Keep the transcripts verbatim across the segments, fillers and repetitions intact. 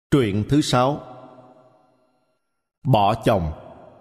Truyện thứ sáu. Bỏ chồng.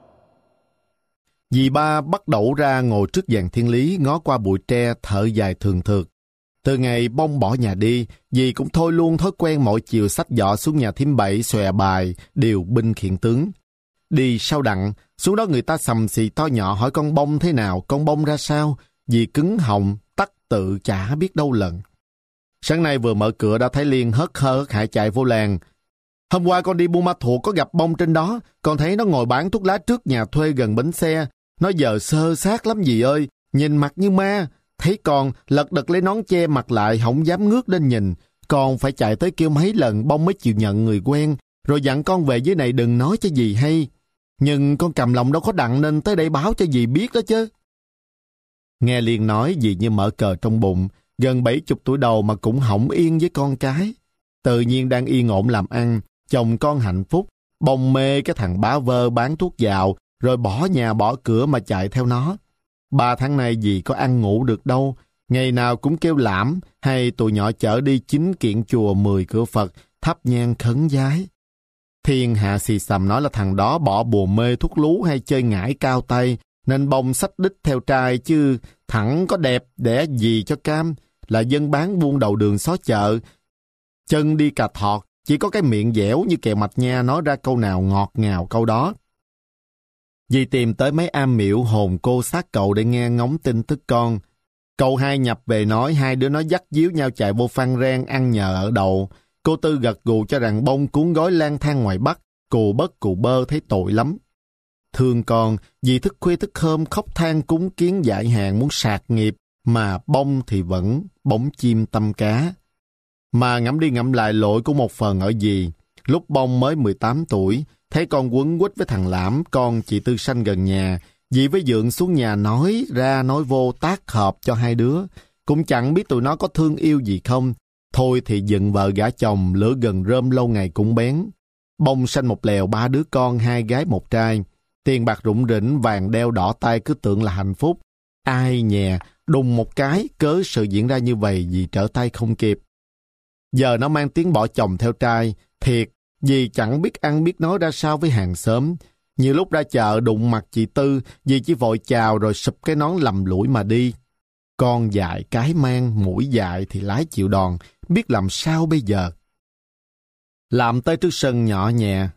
Dì ba bắt đẩu ra ngồi trước giàn thiên lý, ngó qua bụi tre thở dài thường thượt. Từ ngày Bông bỏ nhà đi, dì cũng thôi luôn thói quen mỗi chiều xách giỏ xuống nhà thím Bảy xòe bài điều binh khiển tướng. Đi sau đặng, xuống đó người ta sầm xì to nhỏ hỏi con Bông thế nào, con Bông ra sao. Dì cứng họng, tắc tự chả biết đâu lần. Sáng nay vừa mở cửa đã thấy Liên hớt hơ hớt hải chạy vô làng. Hôm qua con đi Buôn Ma Thuột có gặp Bông trên đó, con thấy nó ngồi bán thuốc lá trước nhà thuê gần bến xe. Nó giờ sơ xác lắm dì ơi, nhìn mặt như ma. Thấy con lật đật lấy nón che mặt lại, không dám ngước lên nhìn. Con phải chạy tới kêu mấy lần Bông mới chịu nhận người quen, rồi dặn con về dưới này đừng nói cho dì hay. Nhưng con cầm lòng đâu có đặng nên tới đây báo cho dì biết đó chứ. Nghe Liên nói, dì như mở cờ trong bụng, gần bảy chục tuổi đầu mà cũng hổng yên với con cái. Tự nhiên đang yên ổn làm ăn, chồng con hạnh phúc, Bông mê cái thằng bá vơ bán thuốc dạo, rồi bỏ nhà bỏ cửa mà chạy theo nó. Ba tháng nay dì có ăn ngủ được đâu, ngày nào cũng kêu lãm, hay tụi nhỏ chở đi chín kiện chùa mười cửa Phật, thắp nhang khấn vái. Thiên hạ xì xầm nói là thằng đó bỏ bùa mê thuốc lú hay chơi ngải cao tay, nên Bông xách đích theo trai, chứ thẳng có đẹp đẻ gì cho cam, là dân bán buôn đầu đường xó chợ. Chân đi cà thọt, chỉ có cái miệng dẻo như kẹo mạch nha, nói ra câu nào ngọt ngào câu đó. Dì tìm tới mấy am miễu hồn cô xác cậu để nghe ngóng tin tức con. Cậu hai nhập về nói hai đứa nó dắt díu nhau chạy vô Phan Rang ăn nhờ ở đậu. Cô Tư gật gù cho rằng Bông cuốn gói lang thang ngoài Bắc, cù bất cù bơ thấy tội lắm. Thương con, dì thức khuya thức hôm khóc than cúng kiến dại hàng muốn sạc nghiệp, mà Bông thì vẫn bóng chim tâm cá. Mà ngẫm đi ngẫm lại lỗi của một phần ở dì. Lúc Bông mới mười tám tuổi, thấy con quấn quýt với thằng Lãm, con chị Tư Sanh gần nhà, dì với dượng xuống nhà nói ra nói vô tác hợp cho hai đứa. Cũng chẳng biết tụi nó có thương yêu gì không. Thôi thì dựng vợ gả chồng, lửa gần rơm lâu ngày cũng bén. Bông sanh một lèo ba đứa con, hai gái một trai. Tiền bạc rủng rỉnh, vàng đeo đỏ tay cứ tưởng là hạnh phúc. Ai nhè, đùng một cái, cớ sự diễn ra như vậy dì trở tay không kịp. Giờ nó mang tiếng bỏ chồng theo trai, thiệt, dì chẳng biết ăn biết nói ra sao với hàng xóm. Nhiều lúc ra chợ đụng mặt chị Tư, dì chỉ vội chào rồi sụp cái nón lầm lũi mà đi. Con dại cái mang, mũi dại thì lái chịu đòn, biết làm sao bây giờ. Làm tới trước sân nhỏ nhẹ.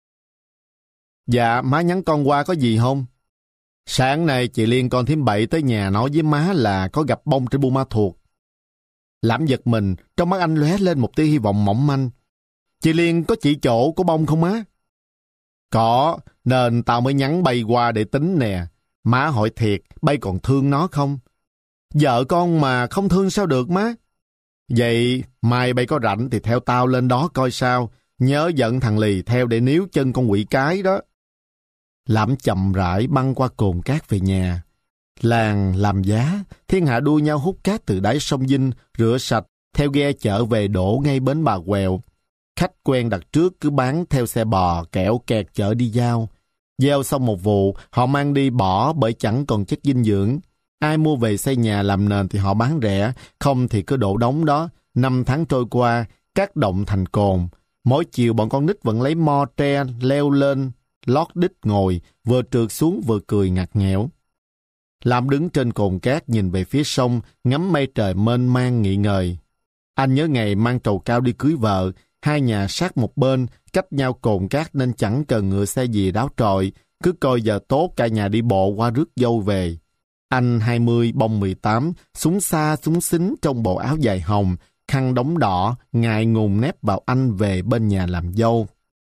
Dạ, má nhắn con qua có gì không? Sáng nay chị Liên con thím Bảy tới nhà nói với má là có gặp Bông trên Buôn Ma Thuột. Lãm giật mình, trong mắt anh lóe lên một tia hy vọng mỏng manh. Chị Liên có chỉ chỗ của Bông không má? Có, nên tao mới nhắn bay qua để tính nè. Má hỏi thiệt, bay còn thương nó không? Vợ con mà không thương sao được má? Vậy mai bay có rảnh thì theo tao lên đó coi sao. Nhớ dẫn thằng Lì theo để níu chân con quỷ cái đó. Lãm chậm rãi băng qua cồn cát về nhà. Làng làm giá, thiên hạ đua nhau hút cát từ đáy sông Vinh, rửa sạch, theo ghe chở về đổ ngay bến Bà Quẹo. Khách quen đặt trước cứ bán theo xe bò, kẹo kẹt chở đi giao. Gieo xong một vụ, họ mang đi bỏ bởi chẳng còn chất dinh dưỡng. Ai mua về xây nhà làm nền thì họ bán rẻ, không thì cứ đổ đống đó. Năm tháng trôi qua, cát động thành cồn. Mỗi chiều bọn con nít vẫn lấy mo tre leo lên, lót đít ngồi, vừa trượt xuống vừa cười ngặt nghẽo. Lam đứng trên cồn cát nhìn về phía sông, ngắm mây trời mênh mang nghị ngời. Anh nhớ ngày mang trầu cao đi cưới vợ, hai nhà sát một bên, cách nhau cồn cát nên chẳng cần ngựa xe gì đáo trọi, cứ coi giờ tốt cả nhà đi bộ qua rước dâu về. Anh hai mươi, Bông mười tám, súng xa súng xính trong bộ áo dài hồng, khăn đóng đỏ, ngại ngùng nép vào anh về bên nhà làm dâu.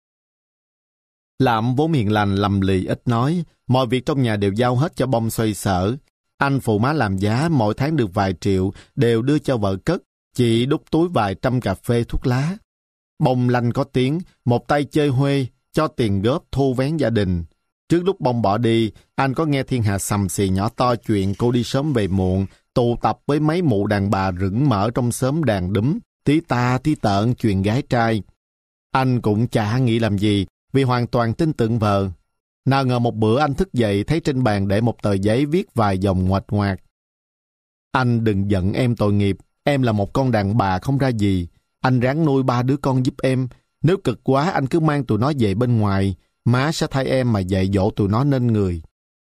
Lạm vốn hiền lành lầm lì ít nói, mọi việc trong nhà đều giao hết cho Bông xoay sở. Anh phụ má làm giá, mỗi tháng được vài triệu, đều đưa cho vợ cất, chị đút túi vài trăm cà phê thuốc lá. Bông lanh có tiếng, một tay chơi huê, cho tiền góp thu vén gia đình. Trước lúc Bông bỏ đi, anh có nghe thiên hạ sầm xì nhỏ to chuyện cô đi sớm về muộn, tụ tập với mấy mụ đàn bà rửng mở trong xóm đàn đúm, tí ta tí tợn chuyện gái trai. Anh cũng chả nghĩ làm gì, vì hoàn toàn tin tưởng vợ. Nào ngờ một bữa anh thức dậy thấy trên bàn để một tờ giấy viết vài dòng ngoạch ngoạc. Anh đừng giận em tội nghiệp, em là một con đàn bà không ra gì. Anh ráng nuôi ba đứa con giúp em. Nếu cực quá anh cứ mang tụi nó về bên ngoài, má sẽ thay em mà dạy dỗ tụi nó nên người.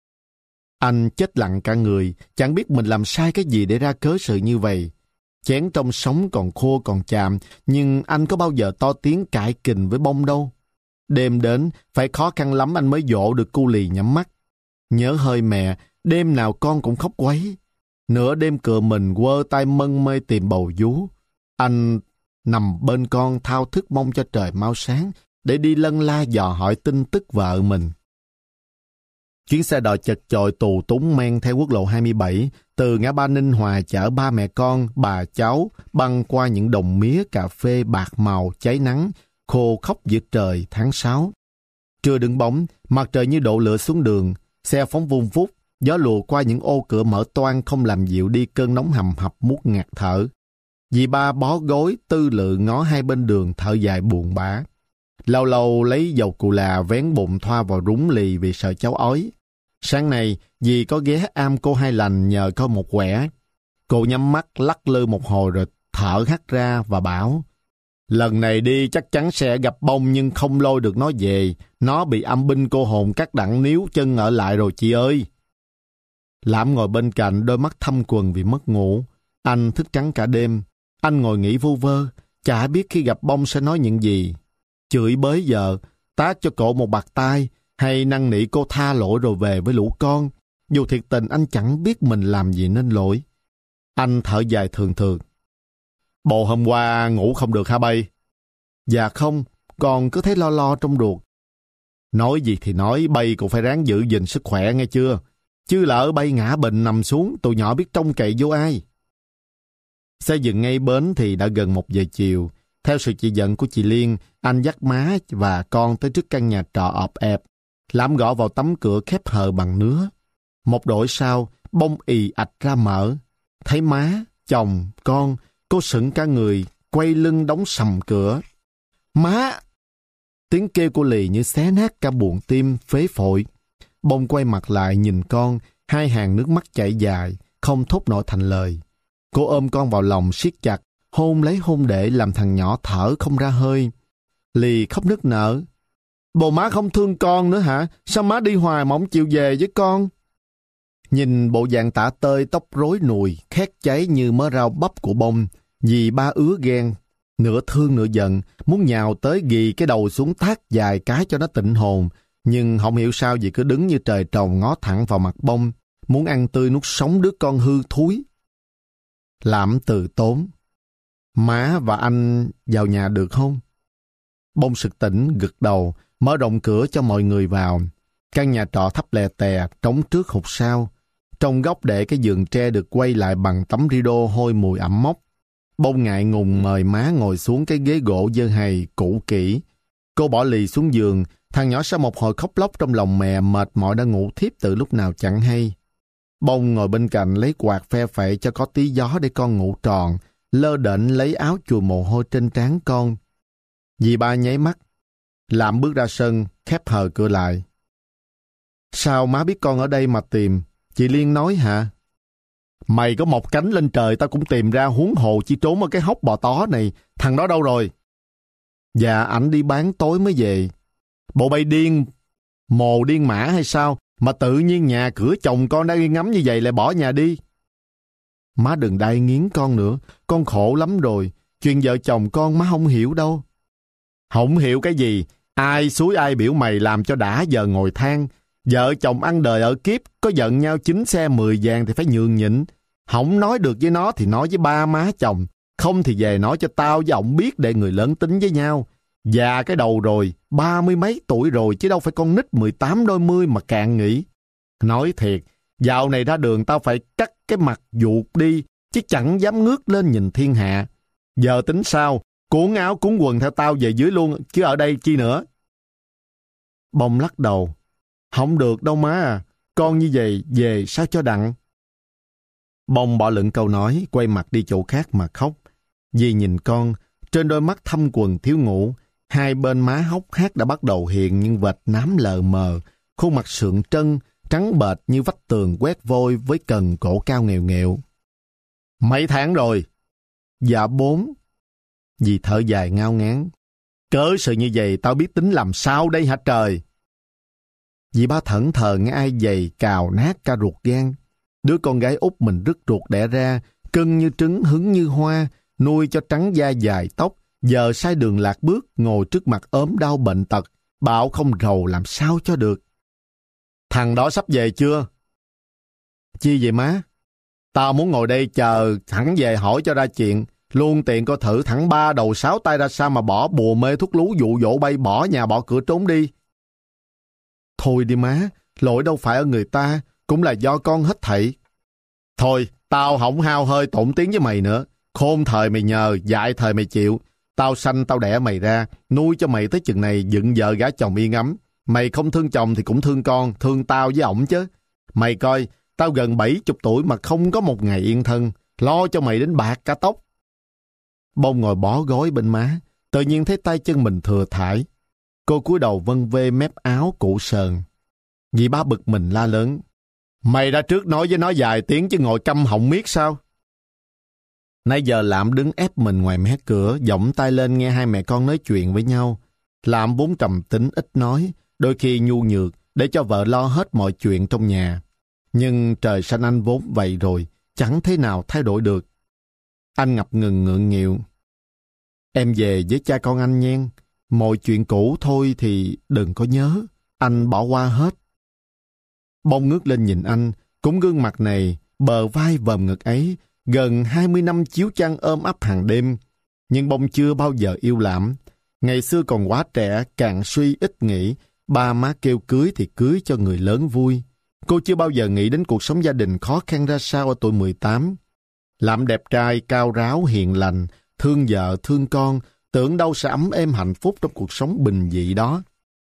Anh chết lặng cả người, chẳng biết mình làm sai cái gì để ra cớ sự như vậy. Chén trong sống còn khô còn chạm, nhưng anh có bao giờ to tiếng cãi kình với Bông đâu. Đêm đến, phải khó khăn lắm anh mới dỗ được cu lì nhắm mắt. Nhớ hơi mẹ, đêm nào con cũng khóc quấy. Nửa đêm cựa mình quơ tay mân mê tìm bầu vú. Anh nằm bên con thao thức mong cho trời mau sáng, để đi lân la dò hỏi tin tức vợ mình. Chuyến xe đò chật chội tù túng men theo quốc lộ hai mươi bảy, từ ngã ba Ninh Hòa chở ba mẹ con, bà cháu, băng qua những đồng mía cà phê bạc màu cháy nắng, khô khóc giữa trời tháng sáu. Trưa đứng bóng, mặt trời như đổ lửa xuống đường, xe phóng vun vút, gió lùa qua những ô cửa mở toang không làm dịu đi cơn nóng hầm hập muốt ngạt thở. Dì ba bó gối tư lự ngó hai bên đường thở dài buồn bã. Lâu lâu lấy dầu cù là vén bụng thoa vào rúng lì vì sợ cháu ói. Sáng nay, dì có ghé am cô Hai Lành nhờ có một quẻ. Cô nhắm mắt lắc lư một hồi rồi thở hắt ra và bảo: lần này đi chắc chắn sẽ gặp Bông nhưng không lôi được nó về. Nó bị âm binh cô hồn cắt đặng níu chân ở lại rồi chị ơi. Lãm ngồi bên cạnh, đôi mắt thâm quầng vì mất ngủ. Anh thức trắng cả đêm. Anh ngồi nghĩ vu vơ, chả biết khi gặp Bông sẽ nói những gì. Chửi bới vợ, tát cho cổ một bạt tai, hay năn nỉ cô tha lỗi rồi về với lũ con. Dù thiệt tình anh chẳng biết mình làm gì nên lỗi. Anh thở dài thường thường. Bộ hôm qua ngủ không được hả bay? Dạ không, con cứ thấy lo lo trong ruột. Nói gì thì nói, bay cũng phải ráng giữ gìn sức khỏe nghe chưa? Chứ lỡ bay ngã bệnh nằm xuống, tụi nhỏ biết trông cậy vô ai. Xe dừng ngay bến thì đã gần một giờ chiều. Theo sự chỉ dẫn của chị Liên, anh dắt má và con tới trước căn nhà trọ ọp ẹp. Lãm gõ vào tấm cửa khép hờ bằng nứa. Một đổi sau, Bông ì ạch ra mở. Thấy má, chồng, con, cô sững cả người, quay lưng đóng sầm cửa. Má! Tiếng kêu của lì như xé nát cả buồng tim, phế phổi. Bông quay mặt lại nhìn con, hai hàng nước mắt chảy dài, không thốt nổi thành lời. Cô ôm con vào lòng siết chặt, hôn lấy hôn để làm thằng nhỏ thở không ra hơi. Lì khóc nức nở. Bồ má không thương con nữa hả? Sao má đi hoài mà không chịu về với con? Nhìn bộ dạng tả tơi tóc rối nùi, khét cháy như mớ rau bắp của Bông, dì ba ứa ghen, nửa thương nửa giận, muốn nhào tới ghì cái đầu xuống tát dài cái cho nó tịnh hồn, nhưng không hiểu sao dì cứ đứng như trời trồng ngó thẳng vào mặt Bông, muốn ăn tươi nuốt sống đứa con hư thúi. Lãm từ tốn. Má và anh vào nhà được không? Bông sực tỉnh, gật đầu, mở rộng cửa cho mọi người vào. Căn nhà trọ thấp lè tè, trống trước hụt sau. Trong góc để cái giường tre được quay lại bằng tấm rideau hôi mùi ẩm mốc. Bông ngại ngùng mời má ngồi xuống cái ghế gỗ dơ hầy, cũ kỹ. Cô bỏ lì xuống giường, thằng nhỏ sau một hồi khóc lóc trong lòng mẹ mệt mỏi đã ngủ thiếp từ lúc nào chẳng hay. Bông ngồi bên cạnh lấy quạt phe phẩy cho có tí gió để con ngủ tròn, lơ đễnh lấy áo chùi mồ hôi trên trán con. Dì ba nháy mắt. Lãm bước ra sân, khép hờ cửa lại. Sao má biết con ở đây mà tìm? Chị Liên nói hả? Mày có một cánh lên trời tao cũng tìm ra, huống hồ chi trốn ở cái hốc bò tó này. Thằng đó đâu rồi? Dạ ảnh đi bán tối mới về. Bộ bay điên, mồ điên mã hay sao? Mà tự nhiên nhà cửa chồng con đang đi ngắm như vậy lại bỏ nhà đi. Má đừng đai nghiến con nữa, con khổ lắm rồi. Chuyện vợ chồng con má không hiểu đâu. Không hiểu cái gì? Ai xúi ai biểu mày làm cho đã giờ ngồi than. Vợ chồng ăn đời ở kiếp, có giận nhau chín xe mười vàng thì phải nhường nhịn. Không nói được với nó thì nói với ba má chồng. Không thì về nói cho tao với ổng biết để người lớn tính với nhau. Già cái đầu rồi, ba mươi mấy tuổi rồi chứ đâu phải con nít mười tám đôi mươi mà cạn nghĩ. Nói thiệt, dạo này ra đường tao phải cắt cái mặt vuột đi, chứ chẳng dám ngước lên nhìn thiên hạ. Giờ tính sao? Cuốn áo cuốn quần theo tao về dưới luôn, chứ ở đây chi nữa. Bông lắc đầu. Không được đâu má à, con như vậy về sao cho đặng. Bông bỏ lửng câu nói, quay mặt đi chỗ khác mà khóc. Dì nhìn con, trên đôi mắt thâm quầng thiếu ngủ, hai bên má hốc hác đã bắt đầu hiện những vệt nám lờ mờ, khuôn mặt sượng trân, trắng bệch như vách tường quét vôi với cần cổ cao nghèo nghẹo. Mấy tháng rồi? Dạ bốn. Dì thở dài ngao ngán. Cớ sự như vậy tao biết tính làm sao đây hả trời? Dì ba thẫn thờ nghe ai giày cào nát cả ruột gan. Đứa con gái út mình rứt ruột đẻ ra, cưng như trứng hứng như hoa, nuôi cho trắng da dài tóc, giờ sai đường lạc bước, ngồi trước mặt ốm đau bệnh tật, bảo không rầu làm sao cho được. Thằng đó sắp về chưa? Chi vậy má? Tao muốn ngồi đây chờ thẳng về hỏi cho ra chuyện, luôn tiện coi thử thẳng ba đầu sáu tay ra sao mà bỏ bùa mê thuốc lú dụ dỗ bay bỏ nhà bỏ cửa trốn đi. Thôi đi má, lỗi đâu phải ở người ta, cũng là do con hết thảy. Thôi, tao không hao hơi tổn tiếng với mày nữa. Khôn thời mày nhờ, dại thời mày chịu. Tao sanh tao đẻ mày ra, nuôi cho mày tới chừng này dựng vợ gả chồng yên ấm. Mày không thương chồng thì cũng thương con, thương tao với ổng chứ. Mày coi, tao gần bảy chục tuổi mà không có một ngày yên thân, lo cho mày đến bạc cả tóc. Bông ngồi bó gối bên má, tự nhiên thấy tay chân mình thừa thải. Cô cúi đầu vân vê mép áo cũ sờn. Dì ba bực mình la lớn. Mày đã trước nói với nó vài tiếng chứ ngồi câm họng miết sao? Nãy giờ Lạm đứng ép mình ngoài mé cửa, giọng tay lên nghe hai mẹ con nói chuyện với nhau. Lạm vốn trầm tính ít nói, đôi khi nhu nhược để cho vợ lo hết mọi chuyện trong nhà. Nhưng trời xanh anh vốn vậy rồi, chẳng thế nào thay đổi được. Anh ngập ngừng ngượng nghịu. Em về với cha con anh nhen, mọi chuyện cũ thôi thì đừng có nhớ, anh bỏ qua hết. Bông ngước lên nhìn anh, cũng gương mặt này, bờ vai vòm ngực ấy, gần hai mươi năm chiếu chăn ôm ấp hàng đêm. Nhưng Bông chưa bao giờ yêu Lạm. Ngày xưa còn quá trẻ, càng suy ít nghĩ, ba má kêu cưới thì cưới cho người lớn vui. Cô chưa bao giờ nghĩ đến cuộc sống gia đình khó khăn ra sao ở tuổi mười tám. Lạm đẹp trai, cao ráo, hiền lành, thương vợ, thương con, tưởng đâu sẽ ấm êm hạnh phúc trong cuộc sống bình dị đó.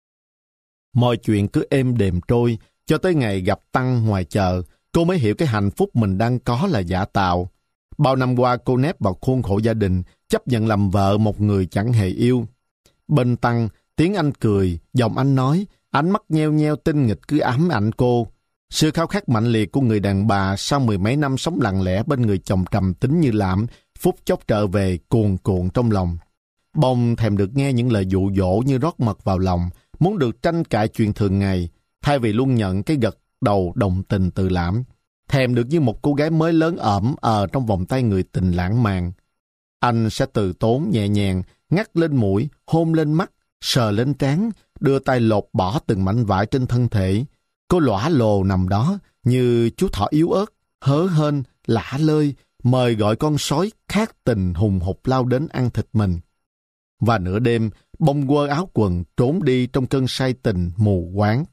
Mọi chuyện cứ êm đềm trôi, cho tới ngày gặp Tăng ngoài chợ, cô mới hiểu cái hạnh phúc mình đang có là giả tạo. Bao năm qua cô nép vào khuôn khổ gia đình, chấp nhận làm vợ một người chẳng hề yêu. Bên Tăng, tiếng anh cười, giọng anh nói, ánh mắt nheo nheo tinh nghịch cứ ám ảnh cô. Sự khao khát mạnh liệt của người đàn bà sau mười mấy năm sống lặng lẽ bên người chồng trầm tính như Lạm, phút chốc trở về cuồn cuộn trong lòng. Bông thèm được nghe những lời dụ dỗ như rót mật vào lòng, muốn được tranh cãi chuyện thường ngày, thay vì luôn nhận cái gật đầu đồng tình từ Lạm. Thèm được như một cô gái mới lớn ẩm ờ trong vòng tay người tình lãng mạn. Anh sẽ từ tốn nhẹ nhàng, ngắt lên mũi, hôn lên mắt, sờ lên trán, đưa tay lột bỏ từng mảnh vải trên thân thể. Cô lõa lồ nằm đó như chú thỏ yếu ớt, hớ hênh, lả lơi, mời gọi con sói khát tình hùng hục lao đến ăn thịt mình. Và nửa đêm, Bông quơ áo quần trốn đi trong cơn say tình mù quáng.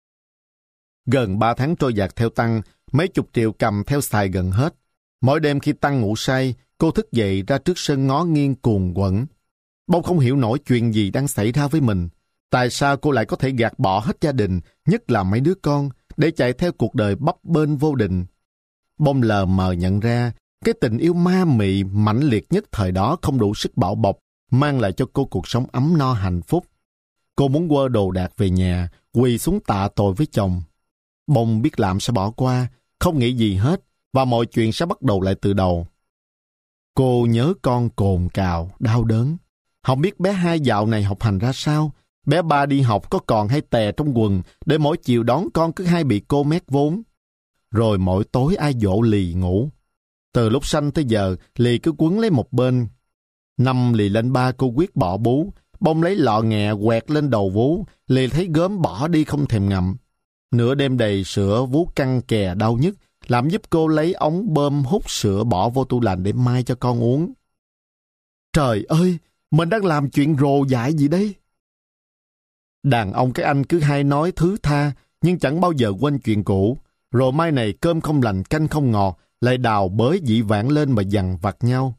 Gần ba tháng trôi dạt theo Tăng, mấy chục triệu cầm theo xài gần hết. Mỗi đêm khi Tăng ngủ say, cô thức dậy ra trước sân ngó nghiêng cuồng quẩn. Bông không hiểu nổi chuyện gì đang xảy ra với mình. Tại sao cô lại có thể gạt bỏ hết gia đình, nhất là mấy đứa con, để chạy theo cuộc đời bấp bênh vô định? Bông lờ mờ nhận ra, cái tình yêu ma mị mãnh liệt nhất thời đó không đủ sức bảo bọc, mang lại cho cô cuộc sống ấm no hạnh phúc. Cô muốn quơ đồ đạc về nhà, quỳ xuống tạ tội với chồng. Bông biết Lạm sẽ bỏ qua, không nghĩ gì hết, và mọi chuyện sẽ bắt đầu lại từ đầu. Cô nhớ con cồn cào, đau đớn. Không biết bé hai dạo này học hành ra sao, bé ba đi học có còn hay tè trong quần, để mỗi chiều đón con cứ hay bị cô mét vốn. Rồi mỗi tối ai dỗ Lì ngủ. Từ lúc sanh tới giờ, Lì cứ quấn lấy một bên. Năm Lì lên ba cô quyết bỏ bú, Bông lấy lọ nghẹ quẹt lên đầu vú, Lì thấy gớm bỏ đi không thèm ngậm. Nửa đêm đầy sữa vú căng kè đau nhức, làm giúp cô lấy ống bơm hút sữa bỏ vô tủ lạnh để mai cho con uống. Trời ơi, mình đang làm chuyện rồ dại gì đây? Đàn ông cái anh cứ hay nói thứ tha, nhưng chẳng bao giờ quên chuyện cũ. Rồi mai này cơm không lành canh không ngọt, lại đào bới dĩ vãng lên mà dằn vặt nhau.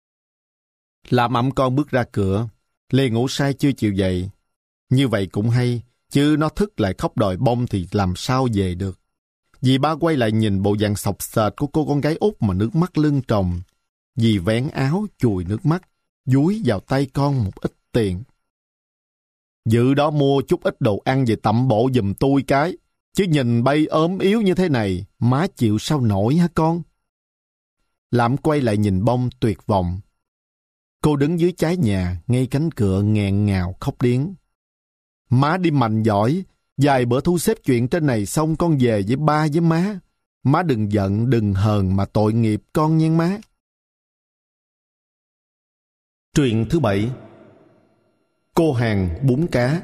Làm ẵm con bước ra cửa, Lê ngủ say chưa chịu dậy. Như vậy cũng hay, chứ nó thức lại khóc đòi Bông thì làm sao về được. Dì ba quay lại nhìn bộ dạng sọc sệt của cô con gái út mà nước mắt lưng tròng. Dì vén áo chùi nước mắt, dúi vào tay con một ít tiền. Dự đó mua chút ít đồ ăn về tẩm bổ giùm tôi cái, chứ nhìn bay ốm yếu như thế này, má chịu sao nổi hả con? Lạm quay lại nhìn Bông tuyệt vọng. Cô đứng dưới trái nhà, ngay cánh cửa nghẹn ngào khóc điếng. Má đi mạnh giỏi, vài bữa thu xếp chuyện trên này xong con về với ba với má. Má đừng giận, đừng hờn mà tội nghiệp con nha má. Truyện thứ bảy. Cô hàng bún cá.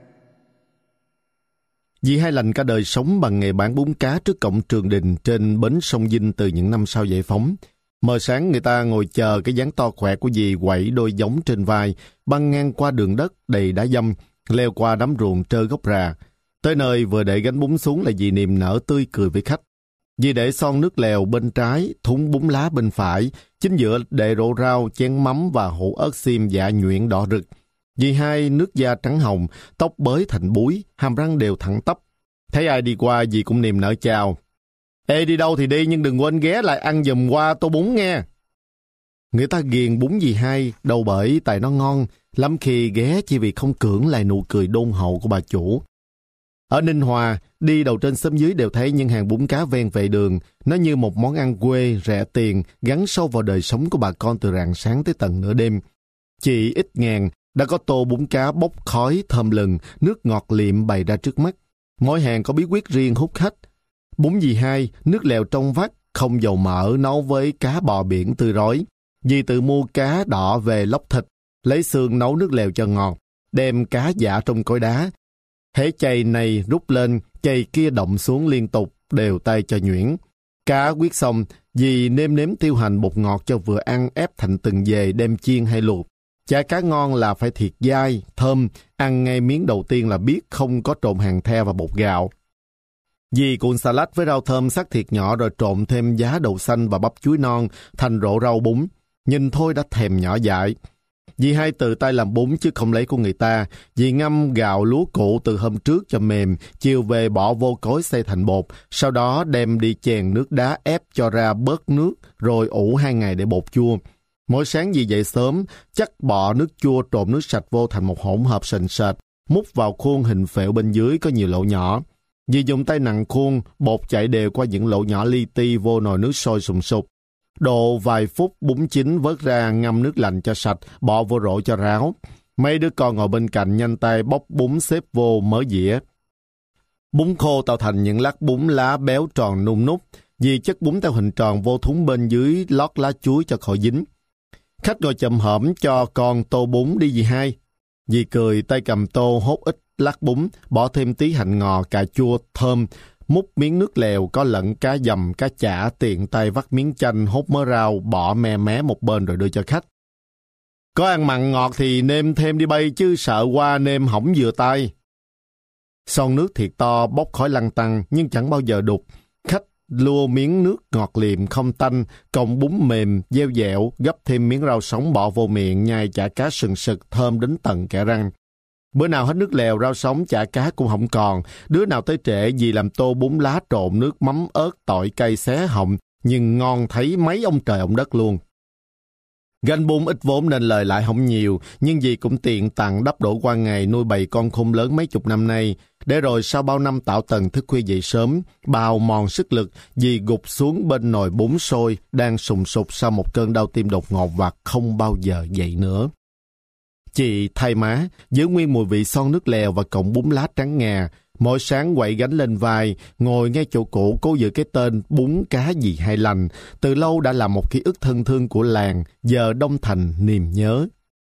Dì Hai Lành cả đời sống bằng nghề bán bún cá trước cổng trường đình trên bến sông Vinh từ những năm sau giải phóng. Mờ sáng người ta ngồi chờ cái dáng to khỏe của dì quẩy đôi giống trên vai, băng ngang qua đường đất đầy đá dâm, leo qua đám ruộng trơ gốc rà. Tới nơi vừa để gánh bún xuống là dì niềm nở tươi cười với khách. Dì để son nước lèo bên trái, thúng bún lá bên phải, chính giữa để rổ rau, chén mắm và hũ ớt xiêm dạ nhuyễn đỏ rực. Dì Hai nước da trắng hồng, tóc bới thành búi, hàm răng đều thẳng tắp. Thấy ai đi qua dì cũng niềm nở chào. Ê, đi đâu thì đi nhưng đừng quên ghé lại ăn giùm qua tô bún nghe. Người ta ghiền bún dì Hai, đâu bởi tại nó ngon, lắm khi ghé chỉ vì không cưỡng lại nụ cười đôn hậu của bà chủ. Ở Ninh Hòa, đi đầu trên xóm dưới đều thấy những hàng bún cá ven vệ đường. Nó như một món ăn quê, rẻ tiền, gắn sâu vào đời sống của bà con từ rạng sáng tới tận nửa đêm. Chỉ ít ngàn, đã có tô bún cá bốc khói thơm lừng, nước ngọt liệm bày ra trước mắt. Mỗi hàng có bí quyết riêng hút khách. Bún dì Hai, nước lèo trong vắt, không dầu mỡ, nấu với cá bò biển tươi rói. Dì tự mua cá đỏ về lóc thịt, lấy xương nấu nước lèo cho ngọt, đem cá giã trong cối đá. Hễ chày này rút lên, chày kia động xuống liên tục, đều tay cho nhuyễn. Cá quyết xong, dì nêm nếm tiêu hành bột ngọt cho vừa ăn, ép thành từng dề đem chiên hay luộc. Chả cá ngon là phải thiệt dai, thơm, ăn ngay miếng đầu tiên là biết không có trộn hàng the và bột gạo. Dì cuộn salad với rau thơm sắc thịt nhỏ rồi trộn thêm giá đậu xanh và bắp chuối non thành rổ rau bún. Nhìn thôi đã thèm nhỏ dại. Dì Hai tự tay làm bún chứ không lấy của người ta. Dì ngâm gạo lúa cụ từ hôm trước cho mềm, chiều về bỏ vô cối xay thành bột, sau đó đem đi chèn nước đá ép cho ra bớt nước, rồi ủ hai ngày để bột chua. Mỗi sáng dì dậy sớm, chắc bọ nước chua trộn nước sạch vô thành một hỗn hợp sền sệt, múc vào khuôn hình phễu bên dưới có nhiều lỗ nhỏ. Dì dùng tay nặng khuôn, bột chảy đều qua những lỗ nhỏ li ti vô nồi nước sôi sùng sục. Độ vài phút bún chín vớt ra ngâm nước lạnh cho sạch, bỏ vô rổ cho ráo. Mấy đứa con ngồi bên cạnh nhanh tay bóc bún xếp vô mớ dĩa. Bún khô tạo thành những lát bún lá béo tròn nung nút. Dì chất bún theo hình tròn vô thúng bên dưới lót lá chuối cho khỏi dính. Khách ngồi chậm hổm cho con tô bún đi dì Hai. Dì cười tay cầm tô hốt ít lát bún, bỏ thêm tí hành ngò, cà chua, thơm, múc miếng nước lèo có lẫn cá dầm, cá chả, tiện tay vắt miếng chanh, hốt mớ rau, bỏ me mé một bên rồi đưa cho khách. Có ăn mặn ngọt thì nêm thêm đi bay chứ sợ qua nêm hỏng vừa tay. Son nước thiệt to, bốc khói lăn tăn nhưng chẳng bao giờ đục. Khách lua miếng nước ngọt liệm không tanh, cộng bún mềm, dẻo dẻo, gấp thêm miếng rau sống bỏ vô miệng, nhai chả cá sừng sực, thơm đến tận kẽ răng. Bữa nào hết nước lèo, rau sống, chả cá cũng không còn. Đứa nào tới trễ dì làm tô bún lá trộn nước mắm ớt tỏi cay xé họng, nhưng ngon thấy mấy ông trời ông đất luôn. Gánh bún ít vốn nên lời lại không nhiều, nhưng dì cũng tiện tặng đắp đổ qua ngày nuôi bầy con khôn lớn mấy chục năm nay. Để rồi sau bao năm tạo tần thức khuya dậy sớm, bào mòn sức lực, dì gục xuống bên nồi bún sôi, đang sùng sục sau một cơn đau tim đột ngột và không bao giờ dậy nữa. Chị thay má, giữ nguyên mùi vị son nước lèo và cọng bún lá trắng ngà. Mỗi sáng quậy gánh lên vai, ngồi ngay chỗ cũ cố giữ cái tên bún cá dì Hai Lành. Từ lâu đã là một ký ức thân thương của làng, giờ đông thành niềm nhớ.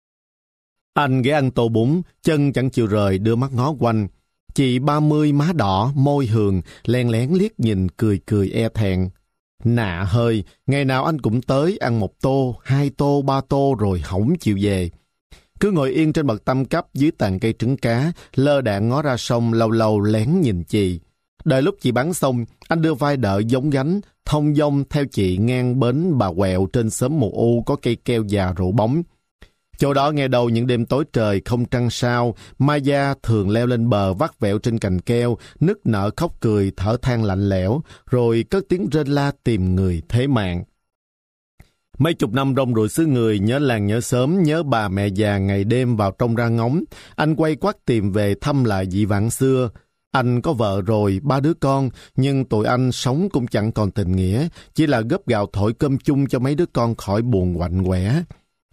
Anh ghé ăn tô bún, chân chẳng chịu rời, đưa mắt ngó quanh. Chị ba mươi má đỏ, môi hường, len lén liếc nhìn cười cười e thẹn. Nạ hơi, ngày nào anh cũng tới ăn một tô, hai tô, ba tô rồi hổng chịu về. Cứ ngồi yên trên bậc tam cấp dưới tàn cây trứng cá, lơ đãng ngó ra sông, lâu lâu lén nhìn chị. Đợi lúc chị bán xong, anh đưa vai đỡ giống gánh, thông dong theo chị ngang bến Bà Quẹo trên xóm Mù U có cây keo già rủ bóng. Chỗ đó nghe đầu những đêm tối trời không trăng sao, Mai Gia thường leo lên bờ vắt vẹo trên cành keo, nức nở khóc cười, thở than lạnh lẽo, rồi cất tiếng rên la tìm người thế mạng. Mấy chục năm rong ruổi xứ người, nhớ làng nhớ xóm, nhớ bà mẹ già ngày đêm vào trong ra ngóng. Anh quay quắt tìm về thăm lại dị vãng xưa. Anh có vợ rồi, ba đứa con, nhưng tụi anh sống cũng chẳng còn tình nghĩa, chỉ là gấp gạo thổi cơm chung cho mấy đứa con khỏi buồn quạnh quẻ.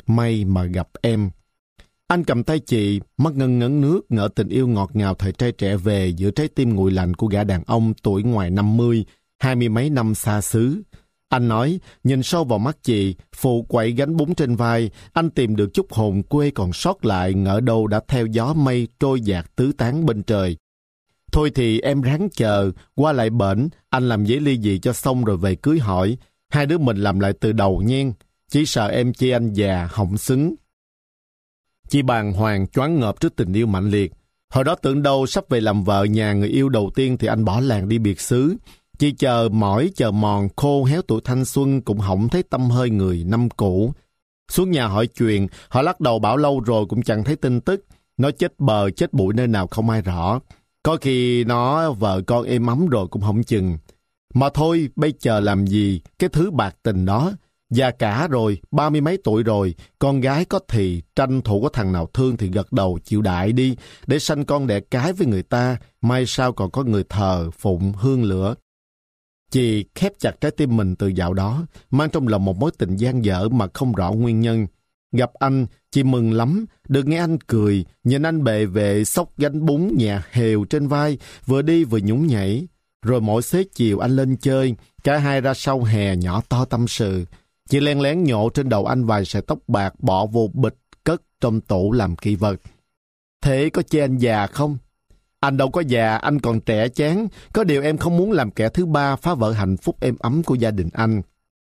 may mà gặp em. Anh cầm tay chị, mắt ngân ngấn nước, ngỡ tình yêu ngọt ngào thời trai trẻ về giữa trái tim nguội lạnh của gã đàn ông tuổi ngoài năm mươi, hai mươi mấy năm xa xứ. Anh nói, nhìn sâu vào mắt chị, phụ quậy gánh bún trên vai, anh tìm được chút hồn quê còn sót lại, ngỡ đâu đã theo gió mây trôi dạt tứ tán bên trời. Thôi thì em ráng chờ, qua lại bển, anh làm giấy ly dị cho xong rồi về cưới hỏi. Hai đứa mình làm lại từ đầu nhen, chỉ sợ em chê anh già, hỏng xứng. Chị bàng hoàng choáng ngợp trước tình yêu mạnh liệt. Hồi đó tưởng đâu sắp về làm vợ nhà người yêu đầu tiên thì anh bỏ làng đi biệt xứ. Chị chờ mỏi chờ mòn khô héo tuổi thanh xuân cũng hổng thấy tăm hơi người năm cũ. Xuống nhà hỏi chuyện, họ lắc đầu bảo lâu rồi cũng chẳng thấy tin tức. Nó chết bờ chết bụi nơi nào không ai rõ. Có khi nó vợ con êm ấm rồi cũng không chừng. Mà thôi, bây giờ làm gì cái thứ bạc tình đó. Già cả rồi, ba mươi mấy tuổi rồi, con gái có thì tranh thủ có thằng nào thương thì gật đầu chịu đại đi, để sanh con đẻ cái với người ta, mai sau còn có người thờ, phụng, hương lửa. Chị khép chặt trái tim mình từ dạo đó, mang trong lòng một mối tình dang dở mà không rõ nguyên nhân. Gặp anh, chị mừng lắm, được nghe anh cười, nhìn anh bề vệ xốc gánh bún nhẹ hều trên vai, vừa đi vừa nhún nhảy. Rồi mỗi xế chiều anh lên chơi, cả hai ra sau hè nhỏ to tâm sự. Chị len lén nhổ trên đầu anh vài sợi tóc bạc bỏ vô bịch cất trong tủ làm kỷ vật. Thế có chê anh già không? Anh đâu có già, anh còn trẻ chán. Có điều em không muốn làm kẻ thứ ba phá vỡ hạnh phúc êm ấm của gia đình anh.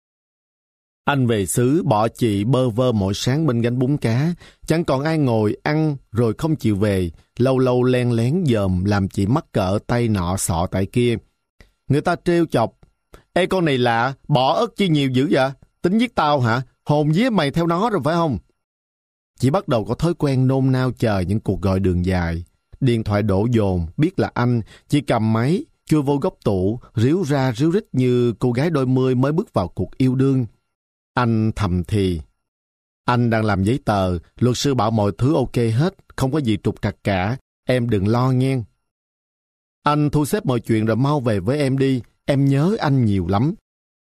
Anh về xứ bỏ chị bơ vơ mỗi sáng bên gánh bún cá. Chẳng còn ai ngồi ăn rồi không chịu về. Lâu lâu len lén dòm làm chị mắc cỡ tay nọ sọ tại kia. Người ta trêu chọc. Ê con này lạ, bỏ ớt chi nhiều dữ vậy? Tính giết tao hả? Hồn vía mày theo nó rồi phải không? Chị bắt đầu có thói quen nôn nao chờ những cuộc gọi đường dài. Điện thoại đổ dồn, biết là anh, chị cầm máy, chui vô góc tủ, ríu ra ríu rít như cô gái đôi mươi mới bước vào cuộc yêu đương. Anh thầm thì. Anh đang làm giấy tờ, luật sư bảo mọi thứ ok hết, không có gì trục trặc cả, em đừng lo nghe. Anh thu xếp mọi chuyện rồi mau về với em đi, em nhớ anh nhiều lắm.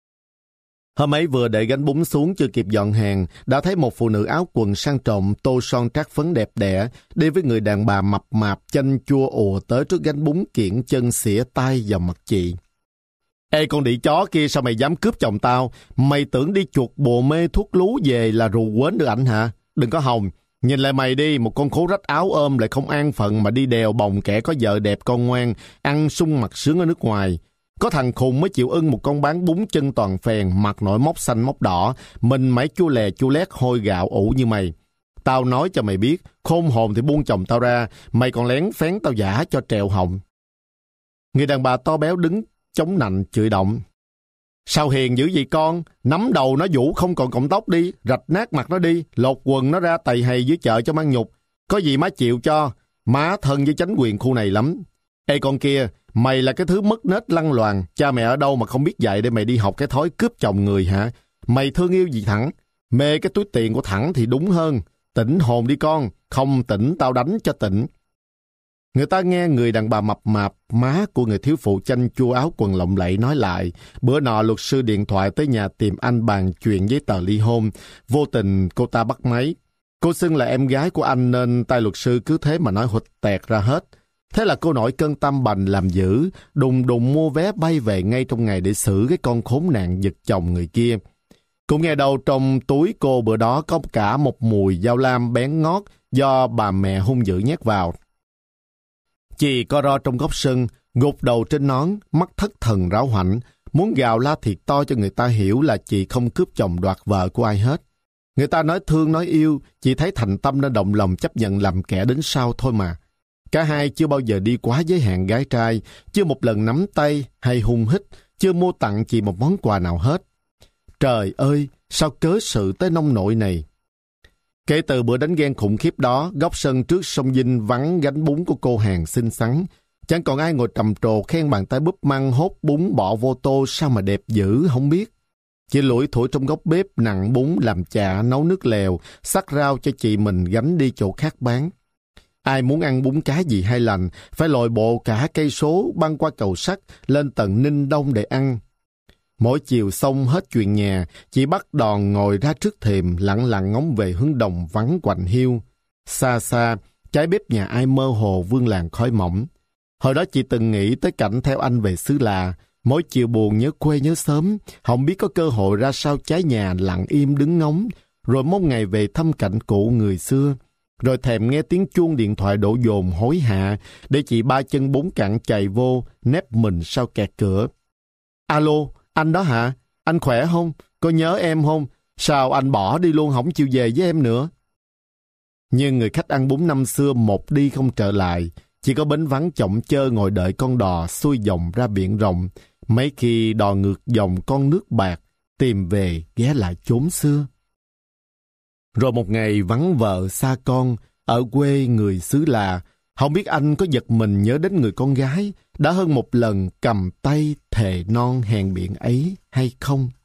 Hôm ấy vừa để gánh bún xuống chưa kịp dọn hàng, đã thấy một phụ nữ áo quần sang trọng, tô son trát phấn đẹp đẽ, đi với người đàn bà mập mạp chanh chua ùa tới trước gánh bún kiễng chân xỉa tay vào mặt chị. Ê con đĩ chó kia, sao mày dám cướp chồng tao? Mày tưởng đi chuột bồ mê thuốc lú về là rù quến được ảnh hả? Đừng có hòng, nhìn lại mày đi, một con khố rách áo ôm lại không an phận mà đi đèo bồng kẻ có vợ đẹp con ngoan, ăn sung mặc sướng ở nước ngoài. Có thằng khùng mới chịu ưng một con bán bún chân toàn phèn, mặt nổi mốc xanh mốc đỏ, mình mẩy chua lè chua lét hôi gạo ủ như mày. Tao nói cho mày biết, khôn hồn thì buông chồng tao ra, mày còn lén phén tao giả cho trèo họng. Người đàn bà to béo đứng chống nạnh chửi động. Sao hiền dữ vậy con? Nắm đầu nó vũ không còn cọng tóc đi, rạch nát mặt nó đi, lột quần nó ra tày hầy dưới chợ cho mang nhục. Có gì má chịu cho, má thân với chánh quyền khu này lắm. Ê con kia, mày là cái thứ mất nết lăng loàn, cha mẹ ở đâu mà không biết dạy để mày đi học cái thói cướp chồng người hả? Mày thương yêu gì Thẳng? Mê cái túi tiền của Thẳng thì đúng hơn. Tỉnh hồn đi con, không tỉnh tao đánh cho tỉnh. Người ta nghe người đàn bà mập mạp, má của người thiếu phụ chanh chua áo quần lộng lẫy nói lại, bữa nọ luật sư điện thoại tới nhà tìm anh bàn chuyện giấy tờ ly hôn, vô tình cô ta bắt máy. Cô xưng là em gái của anh nên tay luật sư cứ thế mà nói hụt tẹt ra hết. Thế là cô nổi cơn tâm bành làm dữ, đùng đùng mua vé bay về ngay trong ngày để xử cái con khốn nạn giật chồng người kia. Cũng nghe đâu trong túi cô bữa đó có cả một mùi dao lam bén ngót do bà mẹ hung dữ nhét vào. Chị co ro trong góc sân, gục đầu trên nón, mắt thất thần ráo hoảnh, muốn gào la thiệt to cho người ta hiểu là chị không cướp chồng đoạt vợ của ai hết. Người ta nói thương nói yêu, chị thấy thành tâm nên động lòng chấp nhận làm kẻ đến sau thôi mà. Cả hai chưa bao giờ đi quá giới hạn gái trai, chưa một lần nắm tay hay hung hít, chưa mua tặng chị một món quà nào hết. Trời ơi, sao cớ sự tới nông nỗi này? Kể từ bữa đánh ghen khủng khiếp đó, góc sân trước sông Vinh vắng gánh bún của cô hàng xinh xắn. Chẳng còn ai ngồi trầm trồ khen bàn tay búp măng hốt bún bỏ vô tô sao mà đẹp dữ không biết. Chị lủi thủi trong góc bếp nặng bún làm chả nấu nước lèo, xắt rau cho chị mình gánh đi chỗ khác bán. Ai muốn ăn bún cá gì hay lành, phải lội bộ cả cây số băng qua cầu sắt lên tận Ninh Đông để ăn. Mỗi chiều xong hết chuyện nhà, chị bắt đòn ngồi ra trước thềm lặng lặng ngóng về hướng đồng vắng quạnh hiu. Xa xa, trái bếp nhà ai mơ hồ vương làn khói mỏng. Hồi đó chị từng nghĩ tới cảnh theo anh về xứ lạ, mỗi chiều buồn nhớ quê nhớ sớm, không biết có cơ hội ra sao trái nhà lặng im đứng ngóng, rồi mong ngày về thăm cảnh cũ người xưa. Rồi thèm nghe tiếng chuông điện thoại đổ dồn hối hả, để chị ba chân bốn cẳng chạy vô, nép mình sau kẹt cửa. Alo, anh đó hả? Anh khỏe không? Có nhớ em không? Sao anh bỏ đi luôn không chịu về với em nữa? Nhưng người khách ăn bún năm xưa một đi không trở lại, chỉ có bến vắng chổng chơ ngồi đợi con đò xuôi dòng ra biển rộng, mấy khi đò ngược dòng con nước bạc, tìm về ghé lại chốn xưa. Rồi một ngày vắng vợ xa con, ở quê người xứ lạ, không biết anh có giật mình nhớ đến người con gái đã hơn một lần cầm tay thề non hẹn biển ấy hay không?